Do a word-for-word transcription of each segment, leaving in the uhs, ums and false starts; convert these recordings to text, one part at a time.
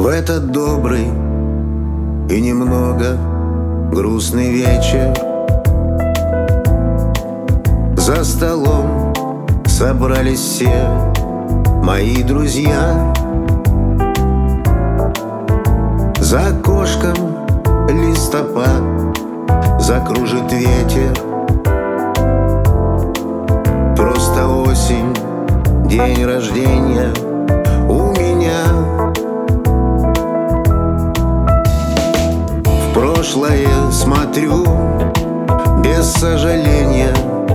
этот добрый и немного грустный вечер за столом собрались все мои друзья. За окошком листопад закружит ветер. Просто осень, день рождения у меня. В прошлое смотрю без сожаления.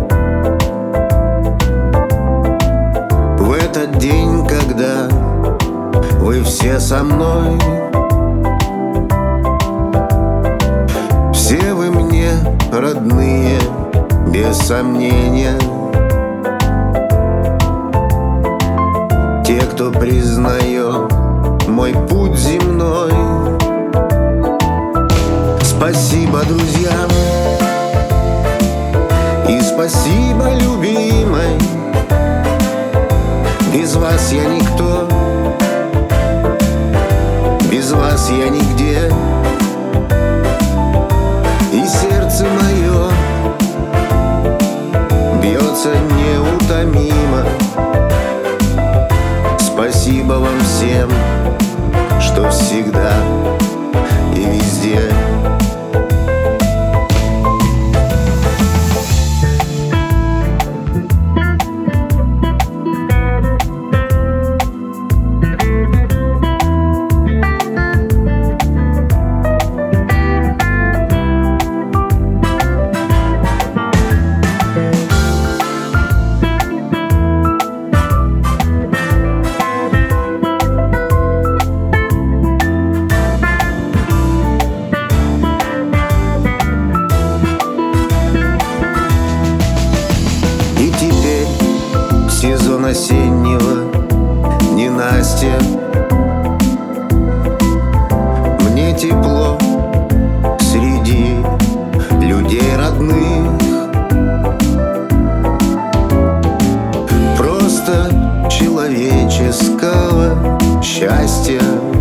В этот день, когда вы все со мной, все вы мне родные, без сомнения. Те, кто признает мой путь земной. Спасибо, друзья, и спасибо, любимой. Без вас я никто, без вас я нигде. И сердце мое бьется неутомимо. Спасибо вам всем, что всегда и везде. Сезон осеннего ненастья. Мне тепло среди людей родных. Просто человеческого счастья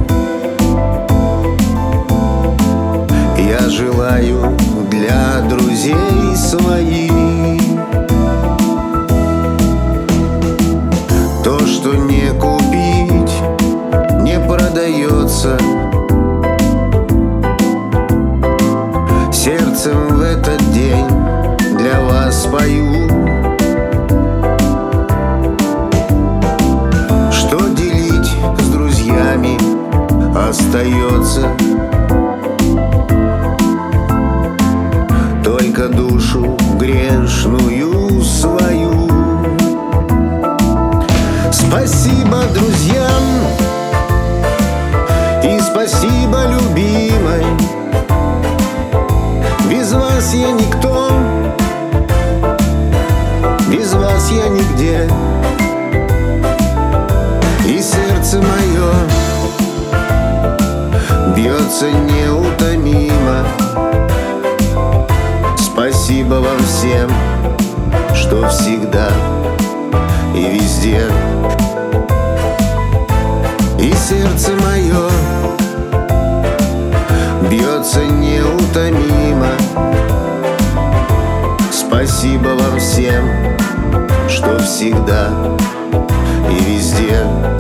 я желаю для друзей своих. То, что не купить, не продается. Сердцем в этот день для вас пою. Что делить с друзьями остается? Только душу грешную свою. Спасибо друзьям и спасибо, любимой. Без вас я никто, без вас я нигде. И сердце мое бьется неутомимо. Спасибо вам всем, что всегда и везде. И сердце мое бьется неутомимо. Спасибо вам всем, что всегда и везде.